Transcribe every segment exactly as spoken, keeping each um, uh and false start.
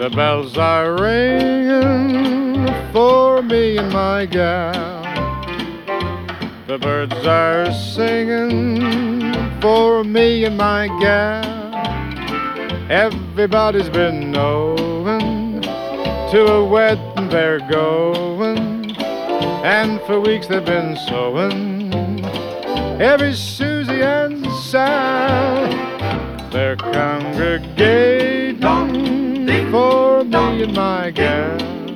The bells are ringing for me and my gal. The birds are singing for me and my gal. Everybody's been knowing to a wedding they're going, and for weeks they've been sewing every Susie and Sal. They're congregating for me and my gal.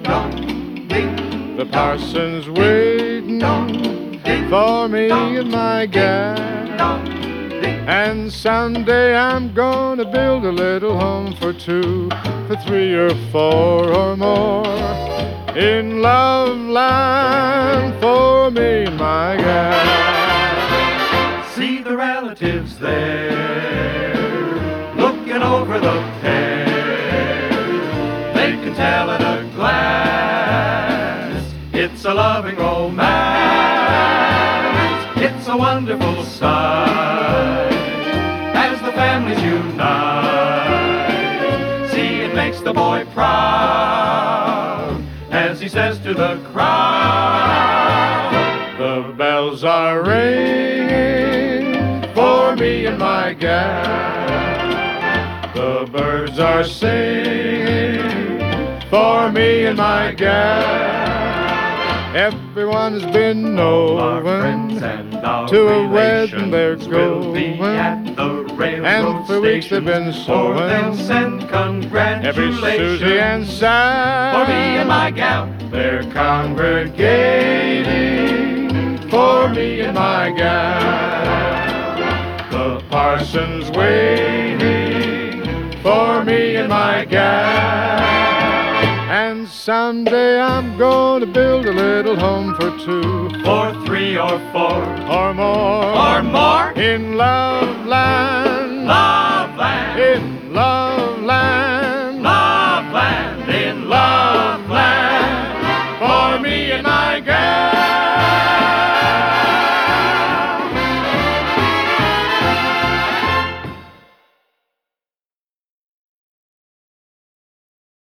The parson's waiting for me and my gal. And someday I'm gonna build a little home for two, for three or four or more, in love land for me and my gal. See the relatives there, looking over the pair. They can tell at a glance it's a loving romance. It's a wonderful sight as the families unite. See, it makes the boy proud as he says to the crowd, the bells are ringing for me and my gal. The birds are singing for me and my gal. Everyone has been knowing to a wedding they're going, and for weeks they've been sewing every Susie and Sal for me and my gal. They're congregating for me and my gal. The parson's waiting for me and my gal. And someday I'm gonna build a little home for two, for three or four, or more, or more, in love land, love land. in